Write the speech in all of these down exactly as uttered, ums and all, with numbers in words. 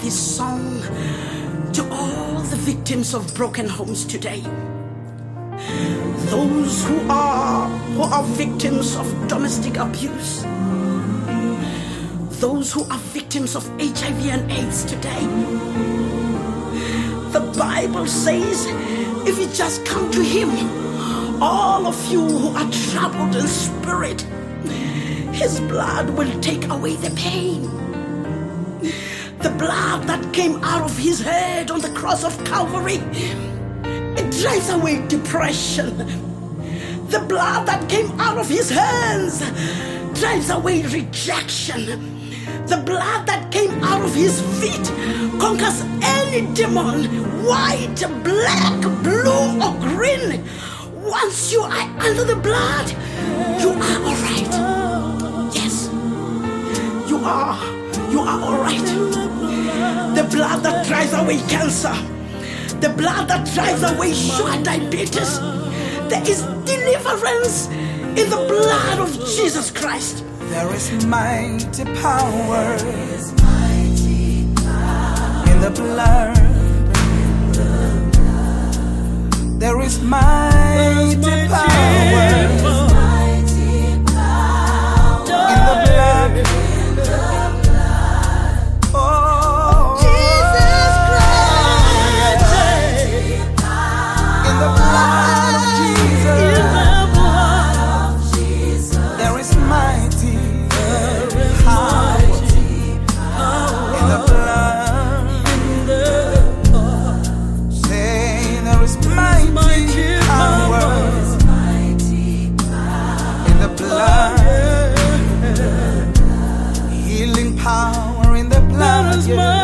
this song to all the victims of broken homes today. Those who are who are victims of domestic abuse. Those who are victims of H I V and AIDS today. The Bible says, if you just come to Him, all of you who are troubled in spirit, His blood will take away the pain. The blood that came out of His head on the cross of Calvary, it drives away depression. The blood that came out of His hands drives away rejection. The blood that came out of His feet conquers any demon, white, black, blue, or green. Once you are under the blood, you are all right. Yes, you are. You are all right. The blood that drives away cancer. The blood that drives away sugar diabetes. There is deliverance in the blood of Jesus Christ. There is mighty power in the blood. There is mighty power in the blood. Oh, Jesus Christ, in the blood of Jesus. There is mighty power in the blood. Say there is mighty power in the blood. Healing power in the blood.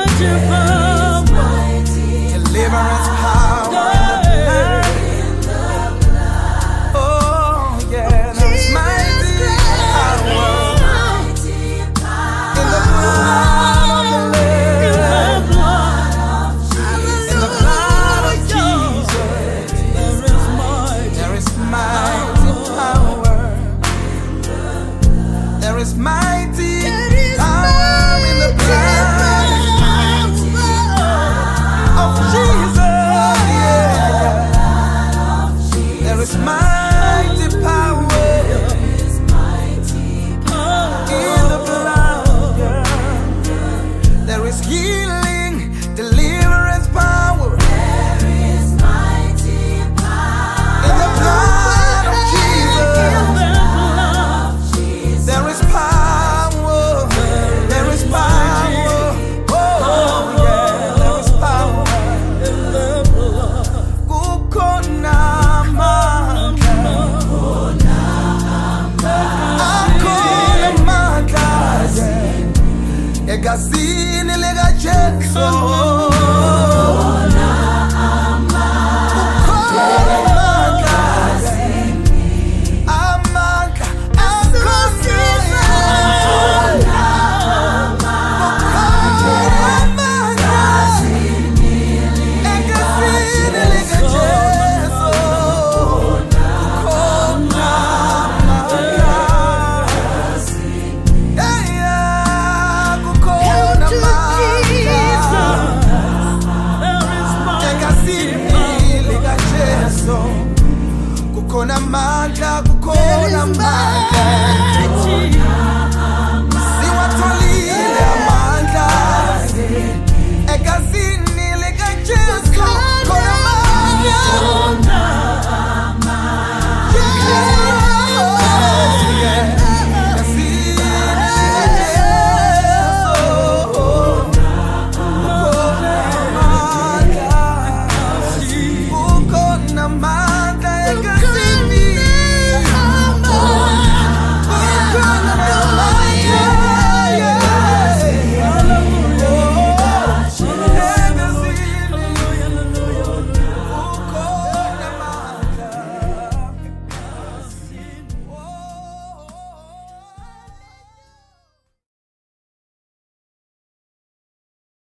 Deliverance power in the blood. Oh yeah, there is mighty power in the blood of the Lamb. In the blood of Jesus, there is mighty power. There is mighty power in the blood of Jesus. Yeah. There is mighty power in the blood. Yeah. There is healing, deliverance power in the blood of Jesus. There is power. There is power. Oh yeah, there is power. Kukona amandla. Akona amandla. Egazini lika Jesu. Kukona manda, kukona manda.